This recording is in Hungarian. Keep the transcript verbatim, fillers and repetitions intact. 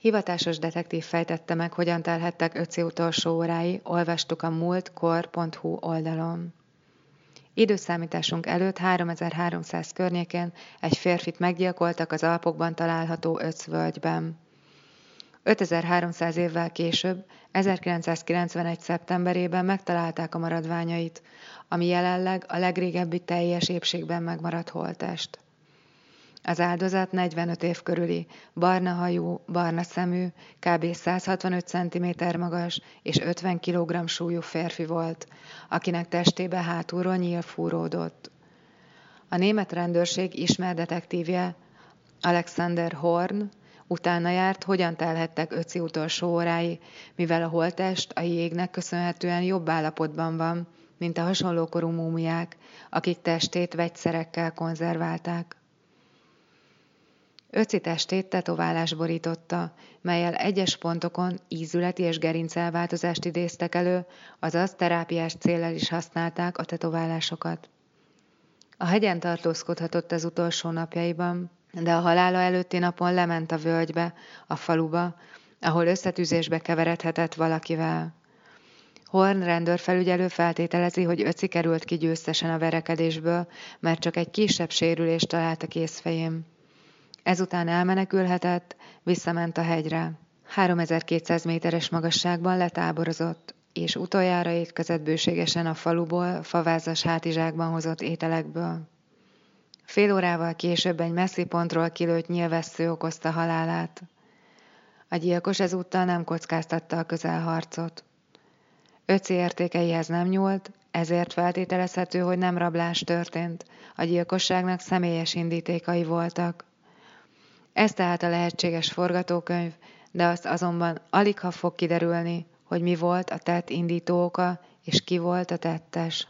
Hivatásos detektív fejtette meg, hogyan telhettek Ötzi utolsó órái, olvastuk a múltkor pont hu oldalon. Időszámításunk előtt háromezer-háromszáz környékén egy férfit meggyilkoltak az Alpokban található Ötz völgyben. ötezer-háromszáz évvel később, ezerkilencszázkilencvenegy. szeptemberében megtalálták a maradványait, ami jelenleg a legrégebbi teljes épségben megmaradt holttest. Az áldozat negyvenöt év körüli, barna hajú, barna szemű, kb. száz hatvanöt centiméter magas és ötven kilogramm súlyú férfi volt, akinek testébe hátulról nyíl fúródott. A német rendőrség ismert detektívje, Alexander Horn, utána járt, hogyan telhettek Ötzi utolsó órái, mivel a holttest a jégnek köszönhetően jobb állapotban van, mint a hasonlókorú múmiák, akik testét vegyszerekkel konzerválták. Ötzi testét tetoválás borította, mellyel egyes pontokon ízületi és gerincelváltozást idéztek elő, azaz terápiás céllal is használták a tetoválásokat. A hegyen tartózkodhatott az utolsó napjaiban, de a halála előtti napon lement a völgybe, a faluba, ahol összetűzésbe keveredhetett valakivel. Horn rendőrfelügyelő feltételezi, hogy Ötzi került ki győztesen a verekedésből, mert csak egy kisebb sérülést talált a kézfején. Ezután elmenekülhetett, visszament a hegyre. háromezer-kétszáz méteres magasságban letáborozott, és utoljára étkezett bőségesen a faluból, favázas hátizsákban hozott ételekből. Fél órával később egy messzi pontról kilőtt nyílvessző okozta halálát. A gyilkos ezúttal nem kockáztatta a közelharcot. Ötzi értékeihez nem nyúlt, ezért feltételezhető, hogy nem rablás történt, a gyilkosságnak személyes indítékai voltak. Ez tehát a lehetséges forgatókönyv, de azt azonban aligha fog kiderülni, hogy mi volt a tett indító oka, és ki volt a tettes.